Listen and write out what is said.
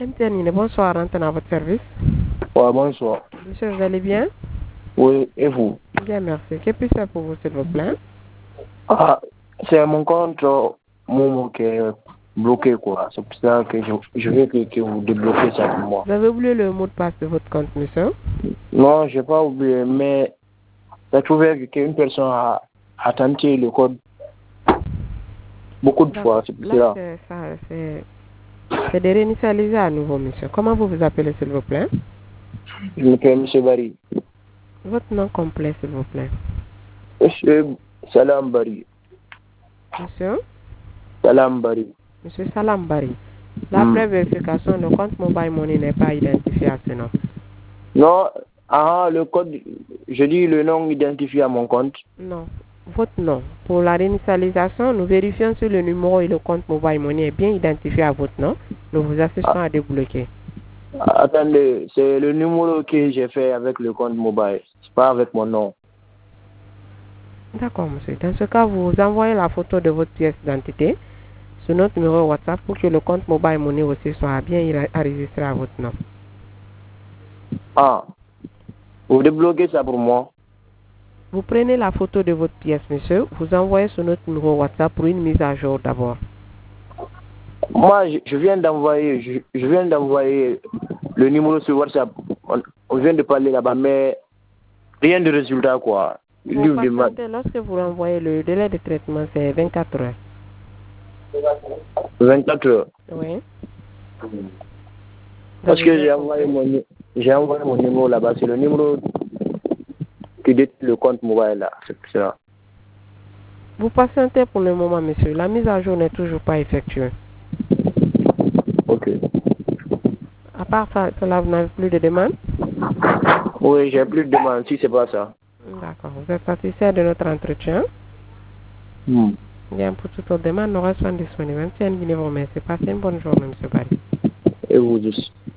MTN, bonsoir, Antoine, à votre service. Ouais, bonsoir. Monsieur, vous allez bien? Oui, et vous? Bien, merci. Que puis-je faire pour vous, s'il vous plaît? Ah, c'est mon compte Momo qui est bloqué, quoi. C'est pour ça que je veux que vous débloquez ça pour moi. Vous avez oublié le mot de passe de votre compte, monsieur? Non, je n'ai pas oublié, mais j'ai trouvé qu'une personne a tenté le code beaucoup de fois. C'est pour Là, cela. c'est de réinitialiser à nouveau, monsieur. Comment vous vous appelez, s'il vous plaît? Je m'appelle M. Barry. Votre nom complet, s'il vous plaît. M. Salam Barry. Monsieur? Salam Barry. Monsieur Salam Barry. La vérification, le compte Mobile Money n'est pas identifié à ce nom. Non, le code, je dis le nom identifié à mon compte. Non, votre nom. Pour la réinitialisation, nous vérifions si le numéro et le compte Mobile Money est bien identifié à votre nom. Nous vous assistons à débloquer. Attendez, c'est le numéro que j'ai fait avec le compte mobile. C'est pas avec mon nom. D'accord, monsieur. Dans ce cas, vous envoyez la photo de votre pièce d'identité sur notre numéro WhatsApp pour que le compte Mobile Money aussi soit bien enregistré à votre nom. Ah, vous débloquez ça pour moi? Vous prenez la photo de votre pièce, monsieur. Vous envoyez sur notre numéro WhatsApp pour une mise à jour d'abord. Moi, je viens d'envoyer, je viens d'envoyer le numéro sur WhatsApp. On vient de parler là-bas, mais rien de résultat, quoi. Lorsque vous renvoyez, le délai de traitement, c'est 24 heures. 24 heures? Oui. Parce que j'ai envoyé mon numéro là-bas. C'est le numéro qui détient le compte mobile là. C'est pour ça. Vous patientez pour le moment, monsieur. La mise à jour n'est toujours pas effectuée. Ok. À part ça, cela, vous n'avez plus de demandes? Oui, j'ai plus de demandes si c'est pas ça. D'accord. Vous êtes satisfait de notre entretien? Bien, pour toute autre demande, nous restons disponibles. Même si elle vous remercie. Passez une bonne journée, monsieur Barry. Et vous aussi.